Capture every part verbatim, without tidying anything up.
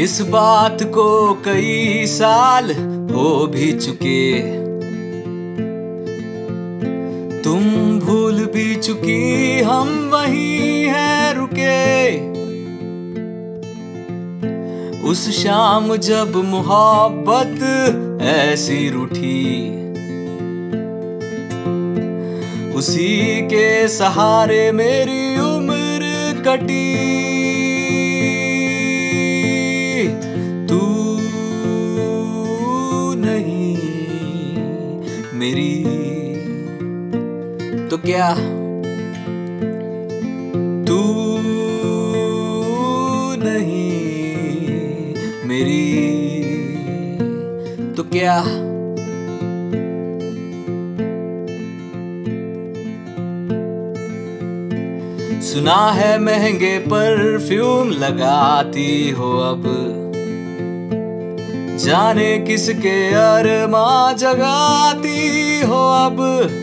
इस बात को कई साल हो भी चुके, तुम भूल भी चुकी, हम वहीं हैं रुके। उस शाम जब मोहब्बत ऐसी रूठी, उसी के सहारे मेरी उम्र कटी। तू नहीं मेरी तो क्या, तू नहीं मेरी तो क्या। सुना है महंगे परफ्यूम लगाती हो अब, जाने किसके अरमा जगाती हो अब।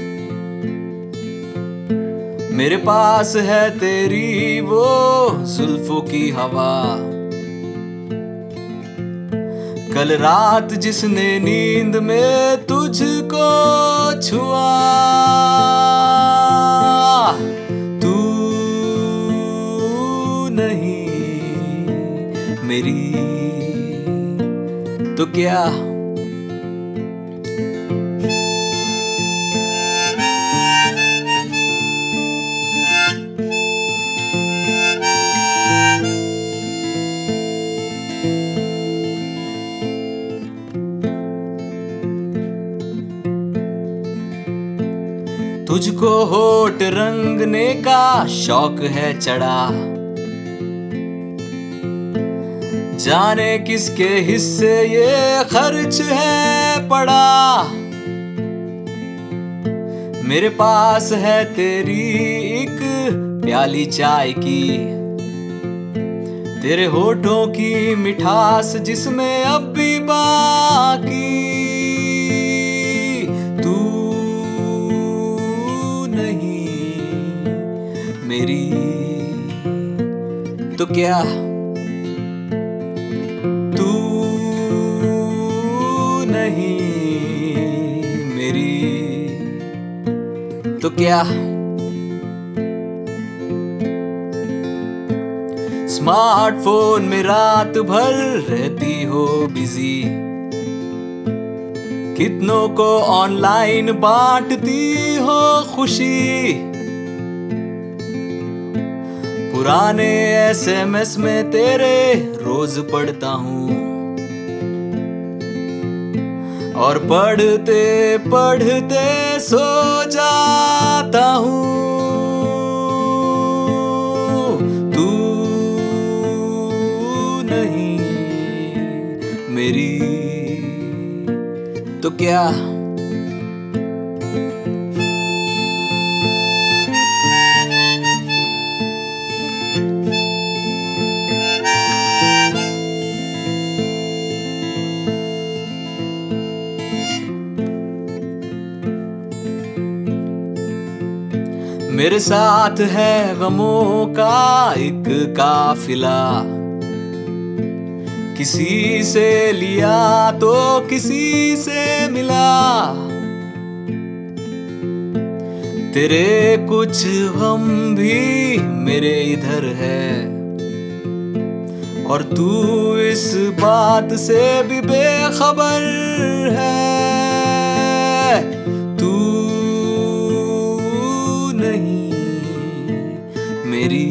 मेरे पास है तेरी वो जुल्फों की हवा, कल रात जिसने नींद में तुझको छुआ। तू नहीं मेरी तो क्या। तुझको होठ रंगने का शौक है चढ़ा, जाने किसके हिस्से ये खर्च है पड़ा। मेरे पास है तेरी एक प्याली चाय की, तेरे होठों की मिठास जिसमें अब भी बाकी। तू मेरी तो क्या, तू नहीं मेरी तो क्या। स्मार्टफोन में रात भर रहती हो बिजी, कितनों को ऑनलाइन बांटती हो खुशी। पुराने एसएमएस में तेरे रोज पढ़ता हूँ, और पढ़ते पढ़ते सो जाता हूँ। तू नहीं मेरी तो क्या। मेरे साथ है गमों का एक काफिला, किसी से लिया तो किसी से मिला। तेरे कुछ गम भी मेरे इधर है, और तू इस बात से भी बेखबर है। तू नहीं मेरी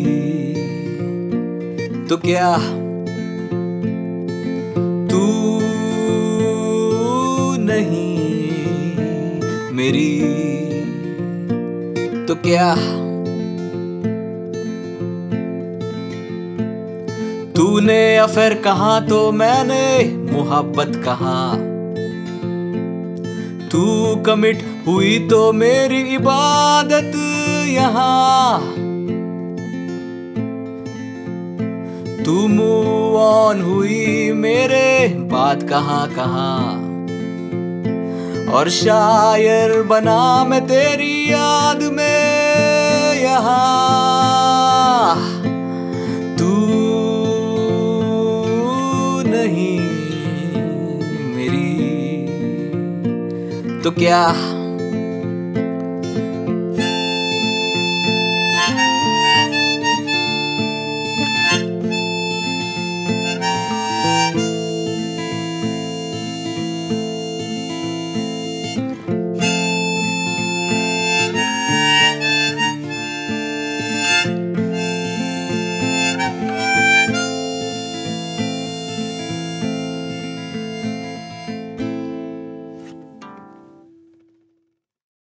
तो क्या, तू नहीं मेरी तो क्या। तूने अफेयर कहा तो मैंने मोहब्बत कहा, तू कमिट हुई तो मेरी इबादत यहाँ। तू मूव ऑन हुई मेरे बात कहाँ कहाँ, और शायर बना मैं तेरी याद में यहाँ। तू नहीं मेरी, तो क्या